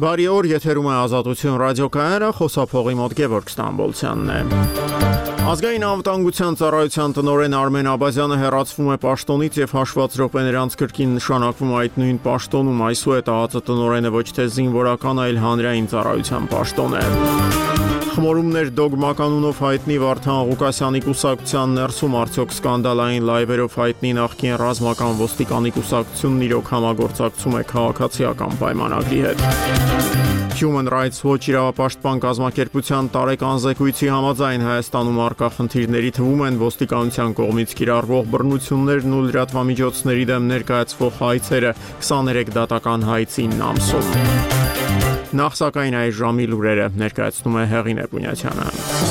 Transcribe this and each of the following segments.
Բարի օր, եթերում է Ազատություն ռադիոկայանը, խոսափողի մոտ Գևորգ Ստամբոլցյանն է։ Ազգային անվտանգության ծառայության տնօրեն Արմեն Աբազյանը հեռացվում է պաշտոնից եւ հաշված րոպեներ անց կրկին նշանակվում այդ նույն պաշտոնում, այսուհետ ԱԱԾ տնօրենը ոչ թե զինվորական, այլ հանրային ծառայության պաշտոն է։ Խմորումներ դոգմականունով հայտնի Վարդան Ղուկասյանի կուսակցության ներսում արդյոք սկանդալային լայվերով հայտնի նախկին ռազմական ոստիկանի կուսակցությունն իրոք համագործակցում է քաղաքացիական պայմանագրի հետ։ Human Rights Watch իրավապաշտպան կազմակերպության տարեկան զեկույցի համաձայն Հայաստանում առկա խնդիրների թվում են ոստիկանության կողմից կիրառվող բռնություններն ու լրատվամիջոցների դեմ ներկայացվող հայցերը 23 դատական հայց 9 ամսում։ Նախ սակայն այս ժամի լուրերը ներկայացնում է Հեղինե Պունյացյանը։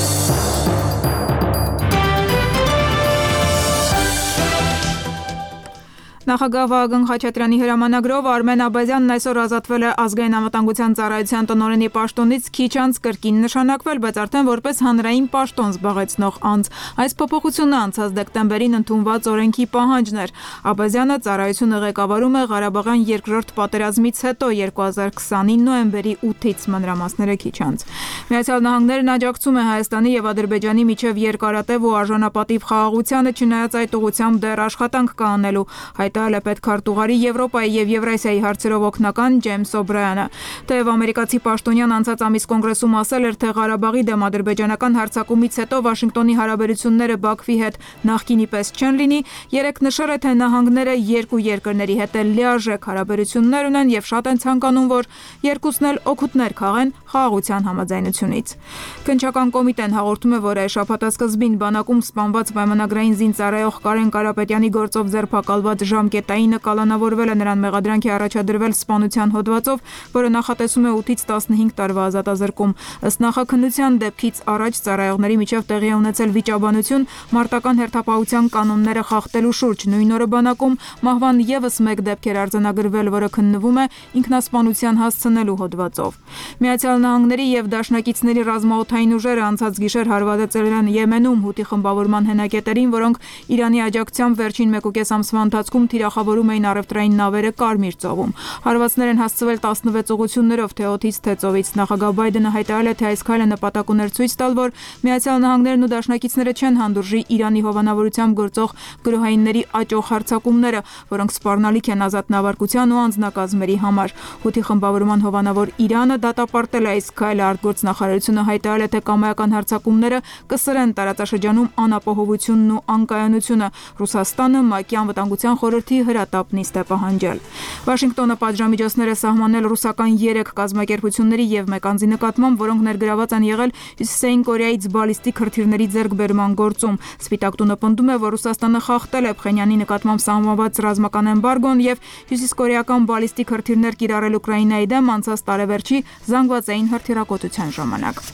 Նախագահ Վահագն Խաչատրյանի հրամանագրով Արմեն Աբազյանն այսօր ազատվել է ազգային անվտանգության ծառայության տնօրենի պաշտոնից քիչ անց կրկին նշանակվել, բայց արդեն որպես հանրային պաշտոն զբաղեցնող անձ։ Այս փոփոխությունը անցած դեկտեմբերին ընդունված օրենքի պահանջն էր։ Աբազյանը ծառայությունը ղեկավարում է Ղարաբաղյան երկրորդ պատերազմից հետո 2020-ի նոյեմբերի 8-ից մանրամասները քիչ անց։ Միացյալ Նահանգներն աջակցում է Հայաստանի եւ Ադրբեջանի միջև երկարատև ու արժանապատիվ խաղաղությանը, չնայած այդ ուղղությամբ դեռ աշխատանք կա անելու։ Հայտարարել է պետքարտուղարի Եվրոպայի եւ Եվրասիայի հարցերով օգնական Ջեյմս Օբրայանը։ Թեև ամերիկացի պաշտոնյան անցած ամիս կոնգրեսում ասել էր, թե Ղարաբաղի դեմ ադրբեջանական հարձակումից հետո Վաշինգտոնի հարաբերությունները Բաքվի հետ նախկինի պես չեն լինի, երեկ նշել է, թե նահանգները երկու երկրների հետ լիարժեք հարաբերություններ ունեն եւ շատ են ցանկանում, որ երկուսն էլ օգուտներ քաղեն խաղաղության համաձայնությունից։ Քննչական կոմիտեն հաղորդում է, որ այս շաբաթասկզբին բանակում սպանված պայմանագրային զինծառայող Կարեն Կարապետյանի գործով ձերբակալված ժամկետայինը կալանավորվել է, նրան մեղադրանք է առաջադրվել սպանության հոդվածով, որը նախատեսում է 8-ից 15 տարվա ազատազրկում։ Ըստ նախաքննության դեպքից առաջ ծառայողների միջև տեղի է ունեցել վիճաբանություն մարտական հերթապահության կանոնները խախտելու շուրջ։ Նույն օրը բանակում մահվան եւս մեկ դեպք էր արձանագրվել, որը քննվում է ինքնասպանության հասցնելու հոդվածով։ Միացյալ Նահանգների եւ դաշնակիցների ռազմաօդային ուժերը անցած գիշեր հարվածել են Եմենում հութի խմբավորման հենակետերին, որոնք Իրանի աջակցությամբ վերջին 1.5 ամսվա ընթացքում թիրախավորում էին առևտրային նավերը Կարմիր ծովում։ Հարվածներ են հասցվել 16 ուղղություններով, թե օդից, թե ծովից։ Նախագահ Բայդենը հայտարարել է, թե այս քայլը նպատակ ուներ ցույց տալ, որ Միացյալ Նահանգներն ու դաշնակիցները չեն հանդուրժի Իրանի հովանավորությամբ գործող գրոհայինների աճող հարձակումները, որոնք սպառնալիք են ազատ նավարկության ու անձնակազմերի համար։ Հութի խմբավորման հովանավոր Իրանը դատապարտել է այս քայլը։ Արտգործնախարարությունը հայտարարել է, թե կամայական հարձակումները կսրեն տարածաշրջանում անապահովությունն ու անկայունությունը։ Ռուսաստանը ՄԱԿ-ի անվտանգության խորհրդի հրատապ նիստ է պահանջել։ Վաշինգտոնը պատժամիջոցներ է սահմանել ռուսական 3 կազմակերպությունների եւ մեկ անձի նկատմամբ, որոնք ներգրաված են եղել Հյուսիսային Կորեայից բալիստիկ հրթիռների ձեռքբերման գործում։ Սպիտակ տունը պնդում է, որ Ռուսաստանը խախտել է Փխենյանի նկատմամբ սահմանված ռազմական էմբարգոն եւ հյուսիսկորեական բալիստիկ հրթիռներ կիրառել Ուկրաինայի դեմ անցած տարեվերջի զանգվածային հրթիռակոծության ժամանակ։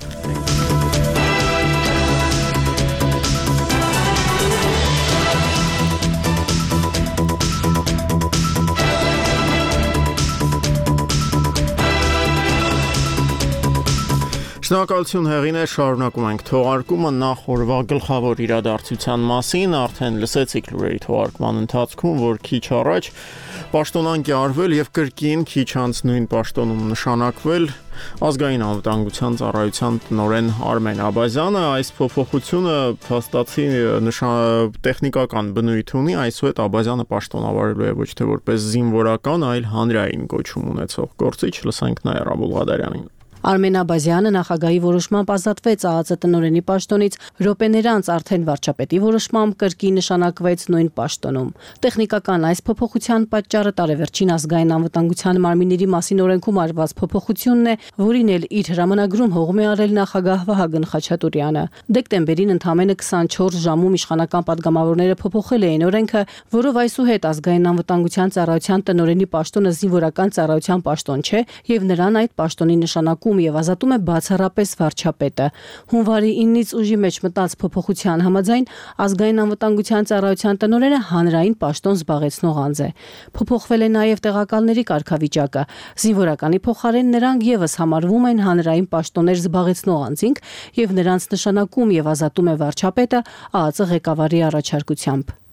Շնորհակալություն Հեղինե, շարունակում ենք թողարկումը նախ օրվա գլխավոր իրադարձության մասին, արդեն լսեցիք լուրերի թողարկման ընթացքում, որ քիչ առաջ պաշտոնանկ է արվել եւ կրկին քիչ անց նույն պաշտոնում նշանակվել ազգային անվտանգության ծառայության տնօրեն Արմեն Աբազյանը։ Այս փոփոխությունը փաստացի տեխնիկական բնույթ ունի, այսուհետ Աբազյանը պաշտոնավարելու է ոչ թե որպես զինվորական, այլ հանրային կոչում ունեցող գործիչ։ Լսենք Նաիրա Ռաբուլղադարյանին։ Արմեն Աբազյանը նախագահի որոշմամբ ազատվեց ԱԱԾ տնօրենի պաշտոնից, րոպեներ անց արդեն վարչապետի որոշմամբ կրկին նշանակվեց նույն պաշտոնում։ Տեխնիկական այս փոփոխության պատճառը տարեվերջին ազգային անվտանգության մարմինների մասին օրենքում արված փոփոխությունն է, որին էլ իր հրամանագրում հողմ է արել նախագահ Վահագն Խաչատուրյանը։ Դեկտեմբերին ընդամենը 24 ժամում իշխանական падգամավորները փոփոխել էին օրենքը, որով այսուհետ ազգային անվտանգության ծառայության տնօրենի պաշտոնը զինվորական ծառայության պաշտոն չէ եւ նրան այդ պաշտոնի նշանակում եւ ազատում է բացառապես վարչապետը։ Հունվարի 9-ից ուժի մեջ մտած փոփոխության համաձայն ազգային անվտանգության ծառայության տնօրենը հանրային պաշտոն զբաղեցնող անձ է։ Փոփոխվել է նաեւ տեղակալների կարգավիճակը։ Զինվորականի փոխարեն նրանք եւս համարվում են հանրային պաշտոններ զբաղեցնող անձինք եւ նրանց նշանակում եւ ազատում է վարչապետը ԱԱԾ ղեկավարի առաջարկությամբ։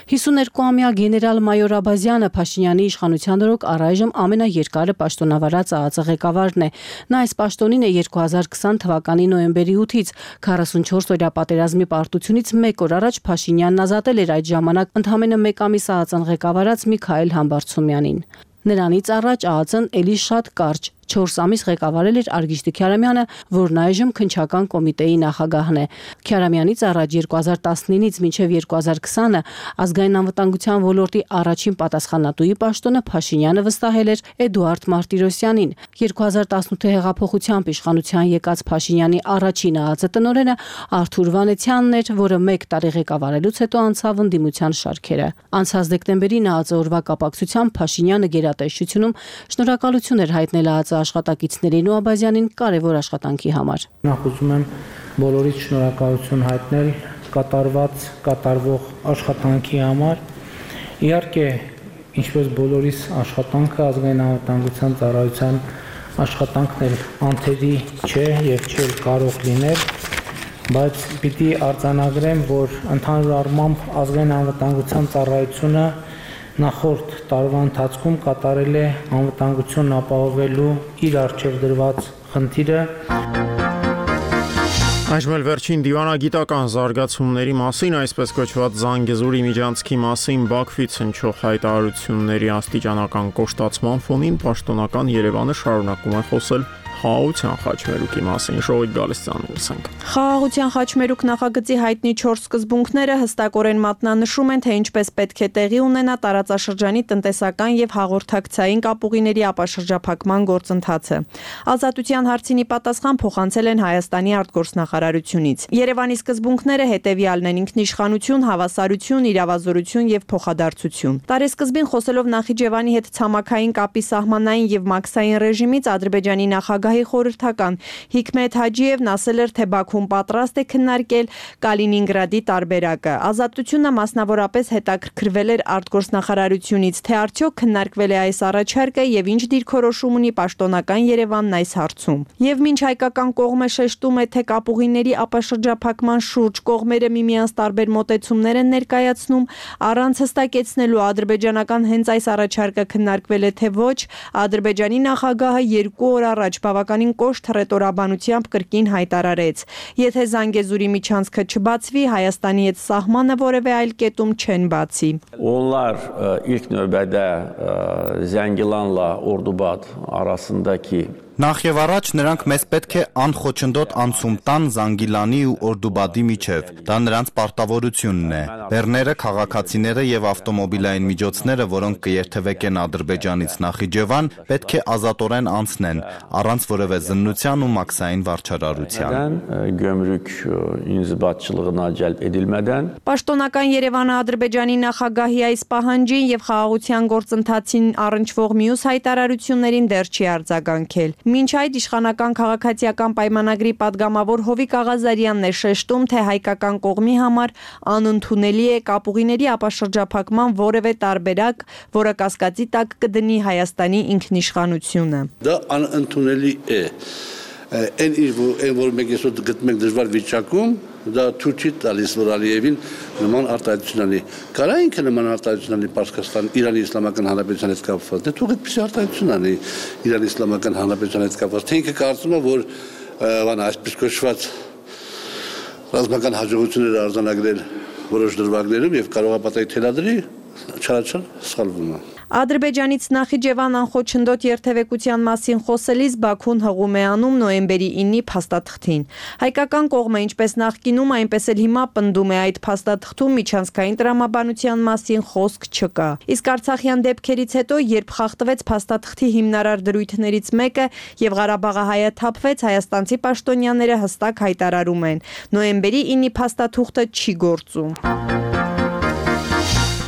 52-ամյա գեներալ-մայոր Աբազյանը Փաշինյանի իշխանության օրոք առայժմ ամենաերկարը պաշտոնավարած ԱԱԾ ղեկավարն է։ Նա այս պաշտոնին է 2020 թվականի նոյեմբերի 8-ից 44-օրյա պատերազմի պարտությունից 1 օր առաջ Փաշինյանն ազատել էր այդ ժամանակ ընդամենը 1 ամիս ԱԱԾ-ն ղեկավարած Միքայել Համբարձումյանին։ Նրանից առաջ ԱԱԾ-ն էլի շատ կարճ 4 ամիս ղեկավարել էր Արգիշտի Քյարամյանը, որն այժմ քննչական կոմիտեի նախագահն է։ Քյարամյանից առաջ 2019-ից մինչև 2020-ը ազգային անվտանգության ոլորտի առաջին պատասխանատուի պաշտոնը Փաշինյանը վստահել էր Էդուարդ Մարտիրոսյանին։ 2018 հեղափոխությամբ իշխանության եկած Փաշինյանի առաջին ԱԱԾ տնօրենը Արթուր Վանեցյանն էր, որը 1 տարի ղեկավարելուց հետո անցավ ընդդիմության շարքերը։ Անցած դեկտեմբերին ԱԱԾ օրվա կապակցությամբ Փաշինյանը գերատեսչությունում շնորհակալություն էր հայտնել ԱԱԾ աշխատակիցներին ու Աբազյանին կարևոր աշխատանքի համար։ Նախ ուզում եմ բոլորից շնորհակալություն հայտնել կատարվող աշխատանքի համար։ Իհարկե, ինչպես բոլորիս աշխատանքը ազգային անվտանգության ծառայության աշխատանքն էլ անթերի չէ եւ չէ կարող լինել, բայց պիտի արձանագրեմ, որ ընդհանուր առմամբ ազգային անվտանգության ծառայությունը նախորդ տարվա ընթացքում կատարել է անվտանգությունն ապահովելու իր առջև դրված խնդիրը։ Այժմ էլ վերջին դիվանագիտական զարգացումների մասին, այսպես կոչված Զանգեզուրի միջանցքի մասին Բաքվից հնչող հայտարարությունների աստիճանական կոշտացման ֆոնին պաշտոնական Երևանը շարունակում է խոսել խաղաղության խաչմերուկի մասին։ Շողիկ Գալստյանն ուսանք։ Խաղաղության խաչմերուկ նախագծի հայտնի 4 սկզբունքները հստակորեն մատնանշում են, թե ինչպես պետք է տեղի ունենա տարածաշրջանի տնտեսական եւ հաղորդակցային կապուղիների ապաշրջափակման գործընթացը։ Ազատության հարցին ի պատասխան փոխանցել են Հայաստանի արտգործնախարարությունից։ Երևանի սկզբունքները հետեւյալն են՝ ինքնիշխանություն, հավասարություն, իրավազորություն եւ փոխադարձություն։ Տարեսկզբին խոսելով Նախիջևանի հետ ցամաքային կապի սահմանային եւ մաքսային ռեժիմից Ադրբեջանի նախագահի խորհրդական Հիկմետ Հաջիևն ասել էր, թե Բաքուն պատրաստ է քննարկել Կալինինգրադի տարբերակը։ Ազատությունը մասնավորապես հետաքրքրվել էր արտգործնախարարությունից, թե արդյոք քննարկվել է այս առաջարկը եւ ինչ դիրքորոշում ունի պաշտոնական Երևանն այս հարցում։ Եվ մինչ հայկական կողմը շեշտում է, թե կապուղիների ապաշրջափակման շուրջ կողմերը միմյանց տարբեր մոտեցումներ են ներկայացնում, առանց հստակեցնելու ադրբեջանական հենց այս առաջարկը քննարկվել է թե ոչ, Ադրբեջանի նախագահը 2 օր առաջ բավականին կոշտ հռետորաբանությամբ կրկին հայտարարեց. եթե Զանգեզուրի միջանցքը չբացվի, Հայաստանի հետ սահմանը որևէ այլ կետում չեն բացի։ Onlar ilk növbədə Zəngilanla Ordubad arasındakı Նախ եւ առաջ նրանք մեզ պետք է անխոչնդոտ անցում տան Զանգիլանի ու Օրդուբադի միջև։ Դա նրանց պարտավորությունն է։ Բեռները, քաղաքացիները եւ ավտոմոբիլային միջոցները, որոնք կերթևեկեն Ադրբեջանից Նախիջևան, պետք է ազատորեն անցնեն, առանց որևէ զննության ու մաքսային վարչարարության։ Gömrük inzibatçılığına cəlb edilmədən Պաշտոնական Երևանը Ադրբեջանի նախագահի այս պահանջին եւ խաղաղության գործընթացին առնչվող մյուս հայտարարություններին դեռ չի արձագանքել։ Մինչ այդ իշխանական քաղաքացիական պայմանագրի падգամավոր Հովիկ Աղազարյանն է շեշտում, թե հայկական կողմի համար անընդունելի է կապուղիների ապաշրջափակման որևէ տարբերակ, որը կասկածի տակ կդնի Հայաստանի ինքնիշխանությունը։ Դա անընդունելի է։ Այն որ մենք այսօր գտնենք դժվար վիճակում, դա ցույց չի տալիս, որ Ալիևին նման արտահայտություն անի։ Կարա ինքը նման արտահայտություն անի Պարսկաստան Իրանի Իսլամական Հանրապետության հետ կապված։ Դե թող այդպես արտահայտություն անի Իրանի Իսլամական Հանրապետության հետ կապված։ Թե ինքը կարծում է, որ այսպես կոչված ռազմական հաջողություններ արձանագրել որոշ դրվագներում եւ կարող է պատահի թելադրի, չարաչար սխալվում է։ Ադրբեջանից Նախիջևան անխոչնդոտ երթևեկության մասին խոսելիս Բաքուն հղում է անում նոյեմբերի 9-ի փաստաթղթին։ Հայկական կողմը ինչպես նախկինում, այնպես էլ հիմա պնդում է այդ փաստաթղթում միջանցքային տրամաբանության մասին խոսք չկա։ Իսկ Արցախյան դեպքերից հետո, երբ խախտվեց փաստաթղթի հիմնարար դրույթներից մեկը եւ Ղարաբաղը հայաթափվեց, հայաստանցի պաշտոնյաները հստակ հայտարարում են. նոյեմբերի 9-ի փաստաթուղթը չի գործում։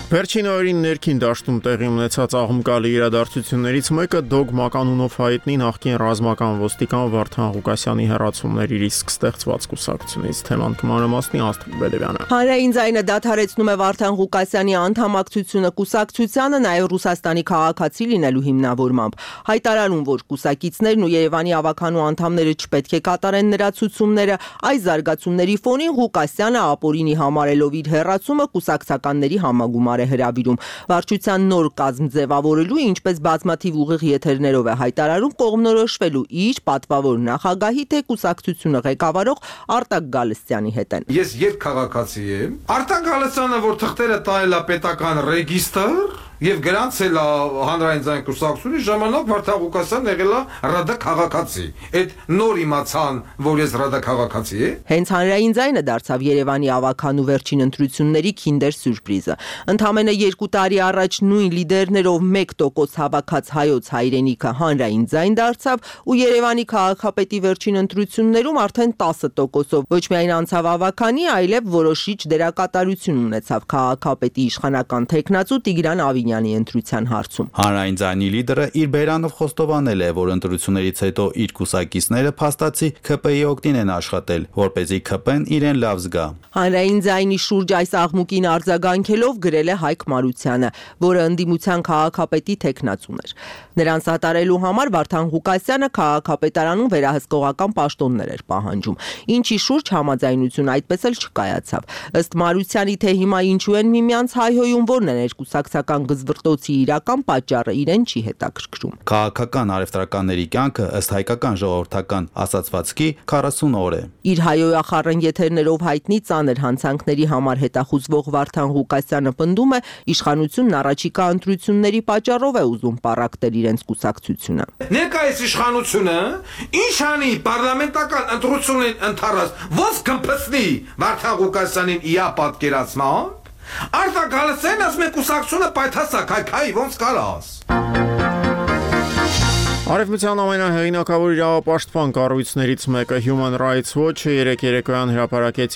Վերջին օրերին ներքին դաշտում տեղի ունեցած աղմկալի իրադարձություններից մեկը Դոգմա կանունով հայտնի նախկին ռազմական ոստիկան Վարդան Ղուկասյանի հեռացումներ իր իսկ ստեղծված կուսակցությունից թեման կմանրամասնի Աստղիկ Բելևյանը։ Հանրային ձայնը դադարեցնում է Վարդան Ղուկասյանի անդամակցությունը կուսակցությանը, նաև Ռուսաստանի քաղաքացի լինելու հիմնավորմամբ։ Հայտարարում, որ կուսակիցներն ու Երևանի ավականու անդամները չպետք է կատարեն նրա ցուցումները, այս զարգացումների ֆոնին Ղուկասյանը ապօրինի համարելով իր հեռացումը կուսակցականների համագումար է հրավիրում։ Վարչության նոր կազմ ձևավորելու, ինչպես բազմաթիվ ուղիղ եթերներով է հայտարարում, կողմնորոշվելու իր պատվավոր նախագահի թե կուսակցությունը ղեկավարող Արտակ Գալստյանի հետ են։ Ես երկքաղաքացի եմ։ Արտակ Գալստյանը, որ թղթերը տայել է պետական ռեգիստր եւ գրանցել է հանրային ձայն կուսակցությունի ժամանակ Վարդան Ղուկասյանն եղել է ՌԴ քաղաքացի։ Այդ նոր իմացան, որ ես ՌԴ քաղաքացի եմ։ Հենց հանրային ձայնը դարձավ Երևանի ավականու վերջին ընտրությունների քինդեր սյուրպրիզը։ Ընդամենը 2 տարի առաջ նույն լիդերներով 1% հավաքած հայոց հայրենիքը հանրային ձայն դարձավ ու Երևանի քաղաքապետի վերջին ընտրություններում արդեն 10%-ով ոչ միայն անցավ ավականի, այլև որոշիչ դերակատարություն ունեցավ քաղաքապետի իշխանական թեկնածու Տիգրան Ավինյանի ընտրության հարցում։ Հանրային ձայնի լիդերը իր բերանով խոստովանել է, որ ընտրություններից հետո իր կուսակիցները փաստացի ՔՊ-ի օգտին են աշխատել, որպեսզի ՔՊ-ն իրեն լավ զգա։ Հանրային ձայնի շուրջ այս աղմուկին արձագանքելով գրել է Հայկ Մարությանը, որը ընդդիմության քաղաքապետի թեկնածուն էր։ Նրան սատարելու համար Վարդան Ղուկասյանը քաղաքապետարանում վերահսկողական պաշտոններ էր պահանջում, ինչի շուրջ համաձայնություն այդպես էլ չկայացավ։ Ըստ Մարությանի, թե հիմա ինչու են միմյանց հայհոյում, որն է ներկուսակցական գզվրտոցի իրական պատճառը, իրեն չի հետաքրքրում։ Քաղաքական առևտրականների կյանքը ըստ հայկական ժողովրդական ասացվածքի 40 օր է։ Իր հայոյախառն եթերներով հայտնի ծանր հանցանքների համար հետախուզվող Վարդան Ղուկասյանը պնդում է, իշխանությունն առաջիկա ընտրությունների պատճառով է ուզում պառակտել իրենց կուսակցությունը։ Ներկայիս իշխանությունը ինչ անի պարլամենտական ընտրություններին ընթառած, ո՞ց կմփսնի Վարդան Ղուկասյանին իա պատկերացման։ Արտակ Գալստյանն ասում է կուսակցությունը պայթասա քայ ոնց կարաս։ Արևմտյան ամենահեղինակավոր իրավապաշտպան կառույցներից մեկը Human Rights Watch-ը երեկոյան հրապարակեց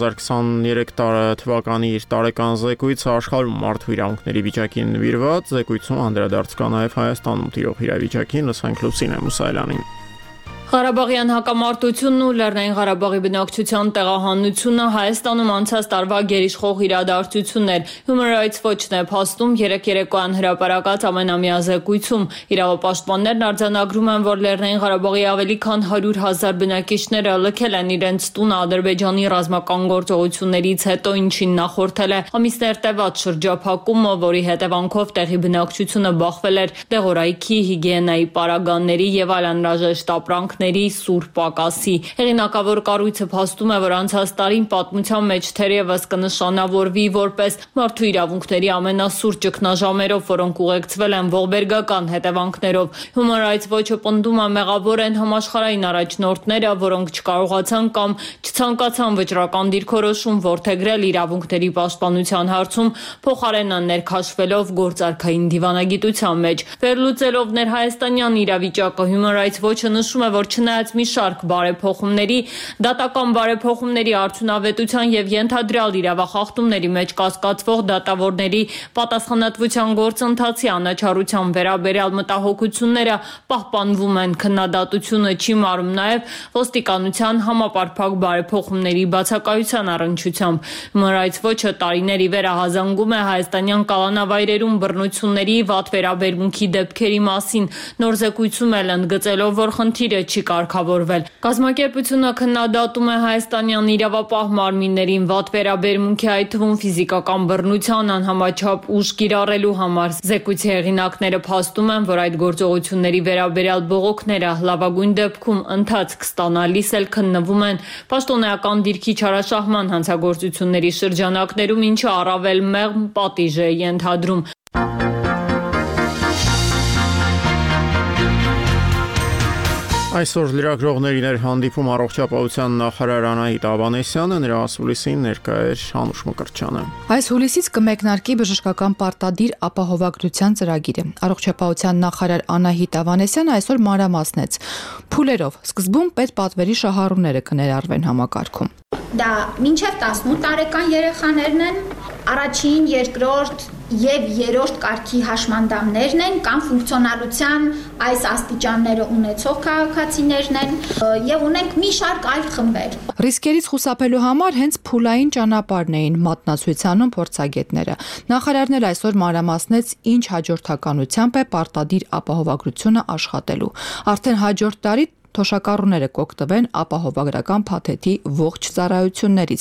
2023 թվականի իր տարեկան զեկույցը աշխարհում մարդու իրավունքների վիճակին նվիրված։ Զեկույցում անդրադարձ կա նաև Հայաստանում տիրող իրավիճակին, լսենք Լուսինե Մուսայելյանին։ Ղարաբաղյան հակամարտությունն ու Լեռնային Ղարաբաղի բնակչության տեղահանությունը Հայաստանում անցած տարվա գերիշխող իրադարձություններ։ Human Rights Watch-ն է փաստում երեկոյան հրապարակած ամենամյա զեկույցում։ Իրավապաշտպաններն արձանագրում են, որ Լեռնային Ղարաբաղի ավելի քան 100,000 բնակիչները լքել են իրենց տունը Ադրբեջանի ռազմական գործողություններից հետո, ինչին նախորդել է ամիսներ տևած շրջափակումը, որի հետևանքով տեղի բնակչությունը բախվել էր դեղորայքի, հիգիենայի պարագաների եւ այլ անհրաժեշտ ապրանքների սուր պակասի։ Հեղինակավոր կառույցը փաստում է, որ անցած տարին պատմության մեջ թերևս կնշանավորվի որպես մարդու իրավունքների ամենասուր ճգնաժամերով, որոնք ուղեկցվել են ողբերգական հետևանքներով։ Human Rights Watch-ը պնդում է, մեղավոր են համաշխարհային առաջնորդները, որոնք չկարողացան կամ չցանկացան վճռական դիրքորոշում որդեգրել իրավունքների պաշտպանության հարցում, փոխարենը ներքաշվելով գործարքային դիվանագիտության մեջ։ Վերլուծելով ներհայաստանյան իրավիճակը, Human Rights Watch-ը նշում է, որ չնայած մի շարք բարեփոխումների, դատական բարեփոխումների արդյունավետության եւ ենթադրյալ իրավախախտումների մեջ կասկածվող դատավորների պատասխանատվության գործընթացի անաչառության վերաբերյալ մտահոգությունները պահպանվում են, քննադատությունը չի մարում նաեւ ոստիկանության համապարփակ բարեփոխումների բացակայության առնչությամբ։ Human Rights Watch-ը տարիների վեր հազանգում է հայաստանյան կալանավայրերում բռնությունների վատ վերաբերմունքի դեպքերի մասին, նոր զեկույցում էլ ընդգծելով, որ խնդիրը չի կարգավորվել։ Կազմակերպությունը քննադատում է հայաստանյան իրավապահ մարմիններին վատ վերաբերմունքի, այդ թվում ֆիզիկական բռնության, անհամաչափ ուժ կիրառելու համար։ Զեկույցի հեղինակները փաստում են, որ այդ գործողությունների վերաբերյալ բողոքները լավագույն դեպքում ընթացք ստանալիս էլ քննվում են պաշտոնեական դիրքի չարաշահման հանցագործությունների շրջանակներում, ինչը առավել մեղմ պատիժ է ենթադրում։ Այսօր լրագրողներին էր հանդիպում առողջապահության նախարար Անահիտ Ավանեսյանը, նրա ասուլիսին ներկա էր Անուշ Մկրտչյանը։ Այս հուլիսից կմեկնարկի բժշկական պարտադիր ապահովագրության ծրագիրը։ Առողջապահության նախարար Անահիտ Ավանեսյանը այսօր մանրամասնեց փուլերով։ Սկզբում պետպատվերի շահառուները կներառվեն համակարգում։ Դա մինչև 18 տարեկան երեխաներն են, առաջին, երկրորդ եւ երրորդ կարգի հաշմանդամներն են կամ ֆունկցիոնալության այս աստիճանները ունեցող քաղաքացիներն են եւ ունենք մի շարք այլ խմբեր։ Ռիսկերից խուսափելու համար հենց փուլային ճանապարհն էին մատնացույցանում փորձագետները։ Նախարարն էլ այսօր մանրամասնեց ինչ հաջորդականությամբ է պարտադիր ապահովագրությունը աշխատելու։ Արդեն հաջորդ տարի թոշակառուները կօգտվեն ապահովագրական փաթեթի ողջ ծառայություններից։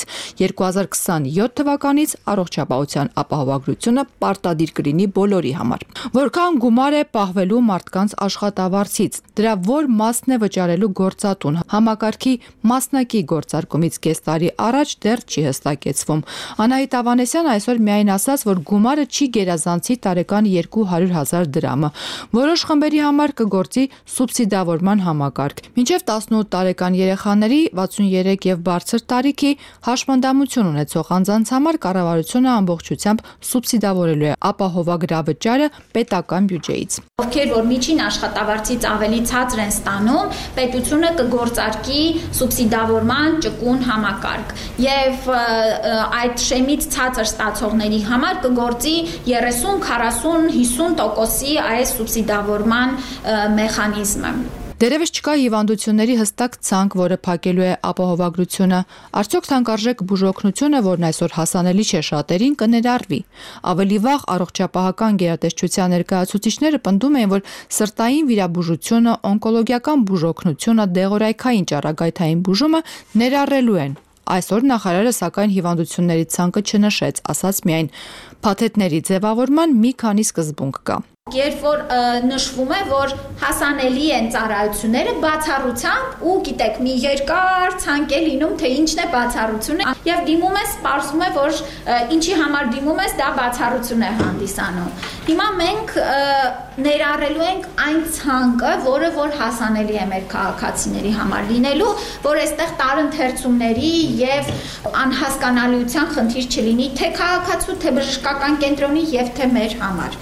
2027 թվականից առողջապահության ապահովագրությունը պարտադիր կլինի բոլորի համար։ Որքան գումար է պահվելու մարդկանց աշխատավարձից, դրա որ մասն է վճարելու գործատուն, համակարգի մասնակի գործարկումից կես տարի առաջ դեռ չի հստակեցվում։ Անահիտ Ավանեսյանը այսօր միայն ասաց, որ գումարը չի գերազանցի տարեկան 200,000 դրամը։ Որոշ խմբերի համար կգործի սուբսիդավորման համակարգ։ Մինչև 18 տարեկան երեխաների 63 եւ բարձր տարիքի հաշմանդամություն ունեցող անձանց համար կառավարությունը ամբողջությամբ սուբսիդավորելու է ապահովագրավճարը պետական բյուջեից։ Ովքեր որ միջին աշխատավարձից ավելի ցածր են ստանում, պետությունը կգործարկի սուբսիդավորման ճկուն համակարգ եւ այդ շեմից ցածր ստացողների համար կգործի 30, 40, 50%-ի այս սուբսիդավորման մեխանիզմը։ Դերևս չկա հիվանդությունների հստակ ցանկ, որը փակելու է ապահովագրությունը։ Արդյոք թանկարժեք բուժօգնությունը, որն այսօր հասանելի չէ շատերին, կներառվի։ Ավելի վաղ առողջապահական գերատեսչության ներկայացուցիչները պնդում էին, որ սրտային վիրաբուժությունը, օնկոլոգիական բուժօգնությունը, դեղորայքային ճառագայթային բուժումը ներառելու են։ Այսօր նախարարը սակայն հիվանդությունների ցանկը չնշեց, ասաց միայն փաթեթների ձևավորման մի քանի սկզբունք կա։ Երբ որ նշվում է, որ հասանելի են ծառայությունները բացառությամբ ու գիտեք մի երկար ցանկ է լինում, թե ինչն է բացառությունը եւ դիմում ես, սպասում է, որ ինչի համար դիմում ես, դա բացառություն է հանդիսանում։ Հիմա մենք ներառելու ենք այն ցանկը, որը որ հասանելի է մեր քաղաքացիների համար լինելու, որ այստեղ տարընթերցումների եւ անհասկանալիության խնդիր չլինի թե քաղաքացու, թե բժշկական կենտրոնի եւ թե մեր համար։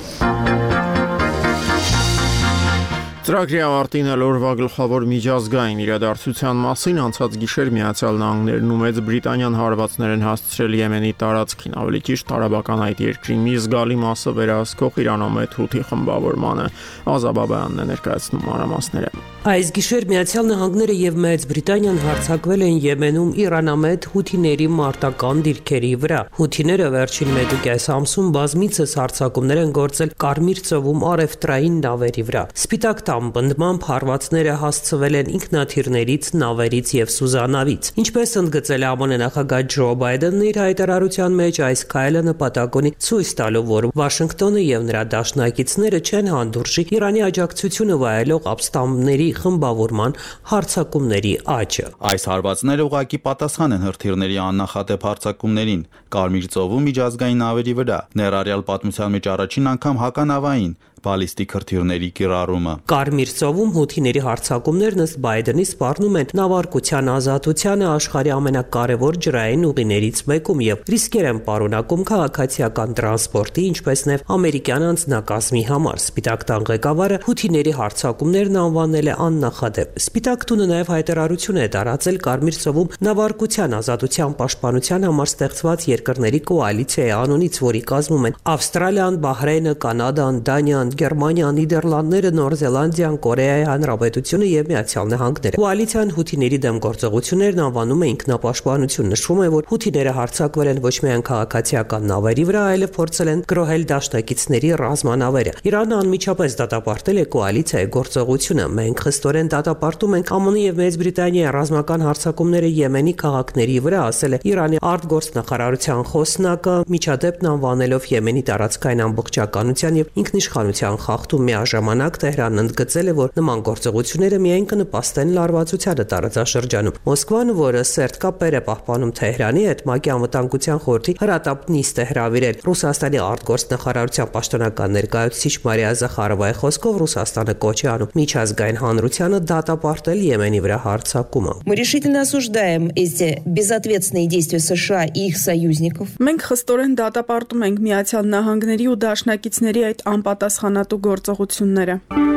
Ծրագրի ավարտին օրվա գլխավոր միջազգային իրադարձության մասին անցած գիշեր Միացյալ Նահանգներն ու Մեծ Բրիտանիան հարվածներ են հասցրել Եմենի տարածքին, ավելի ճիշտ արաբական այդ երկրի մի զգալի մասը վերահսկող իրանամետ Հութի խմբավորմանը։ Ազաբաբայանն է ներկայացնում մանրամասները։ Այս գիշեր Միացյալ Նահանգները եւ Մեծ Բրիտանիան հարձակվել են Եմենում իրանամետ հութիների մարտական դիրքերի վրա։ Հութիները վերջին 1.5 ամսում բազմիցս հարձակումներ են գործել Կարմիր ծովում առևտրային նավերի վրա։ Սպիտակ տան բնդմամբ հարվածները հասցվել են ինքնաթիռներից, նավերից եւ սուզանավից։ Ինչպես ընդգծել է ԱՄՆ նախագահ Ջո Բայդենն իր հայտարարության մեջ, այս քայլը նպատակ ունի ցույց տալու, որ Վաշինգտոնը եւ նրա դաշնակիցները չեն հանդուրժի Իրանի աջակցությունը վայելող ապստամբների խմբավորման հարձակումների աճը։ Այս հարվածները ուղղակի պատասխան են հրթիռների աննախադեպ հարձակումներին Կարմիր ծովում միջազգային նավերի վրա, ներառյալ պատմության մեջ առաջին անգամ հականավային բալիստիկ հրթիռների կիրառումը։ Կարմիր ծովում հութիների հարձակումներն ըստ Բայդենի սպառնում են նավարկության ազատությանը աշխարհի ամենակարևոր ջրային ուղիներից մեկում եւ ռիսկեր են պարունակում քաղաքացիական տրանսպորտի, ինչպես նաեւ ամերիկյան անձնակազմի համար։ Սպիտակ տան ղեկավարը հութիների հարձակումներն անվանել է աննախադեպ։ Սպիտակ տունը նաեւ հայտարարություն է տարածել Կարմիր ծովում նավարկության ազատության պաշտպանության համար ստեղծված երկրների կոալիցիայի անունից, որի կազմում են Ավստրալիան, Բահրեյնը, Կանադան, Դանիան, Գերմանիան, Նիդերլանդները, Նոր Զելանդիան, Կորեայի Հանրապետությունը եւ Միացյալ Նահանգները։ Կոալիցիան հութիների դեմ գործողություններն անվանում է ինքնապաշտպանություն։ Նշվում է, որ հութիները հարձակվել են ոչ միայն քաղաքացիական նավերի վրա, այլև փորձել են գրոհել դաշնակիցների ռազմանավերը։ Իրանը անմիջապես դատապարտել է կոալիցիայի գործողությունը։ Մենք խստորեն դատապարտում ենք ԱՄՆ եւ Մեծ Բրիտանիայի ռազմական հարձակումները Եմենի քաղաքների վրա, ասել է Իրանի արտգործնախարարության խոսնակը, միջադեպն անվանելով Եմենի տարածքային ամբողջականության եւ ինքնիշխանության խախտում միաժամանակ Թեհրանն ընդգծել է, որ նման գործողությունները միայն կնպաստեն լարվածությանը տարածաշրջանում։ Մոսկվան, որը սերտ կապեր է պահպանում Թեհրանի հետ, ՄԱԿ-ի անվտանգության խորհրդի հրատապ նիստ է հրավիրել։ Ռուսաստանի արտգործնախարարության պաշտոնական ներկայացուցիչ Մարիա Զախարովայի խոսքով Ռուսաստանը կոչ է անում միջազգային հանրությանը դատապարտել Եմենի վրա հարձակումը։ Мы решительно осуждаем эти безответственные действия США и их союзников. Մենք խստորեն դատապարտում ենք Միացյալ Նահանգների ու դաշնակիցների այդ անպատասխանատու գործողությունները։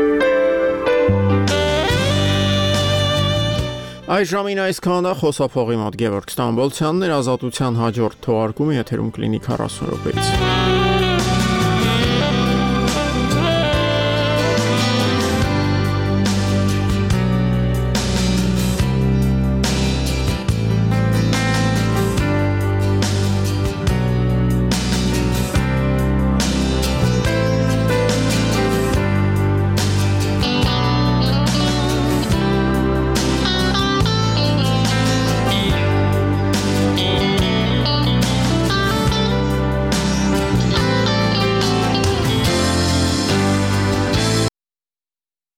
Այս ժամին այսքանը խոսափողի մոտ Գևորգ Ստամբոլցյանն էր, Ազատության հաջորդ թողարկումը եթերում կլինի 40 րոպեից։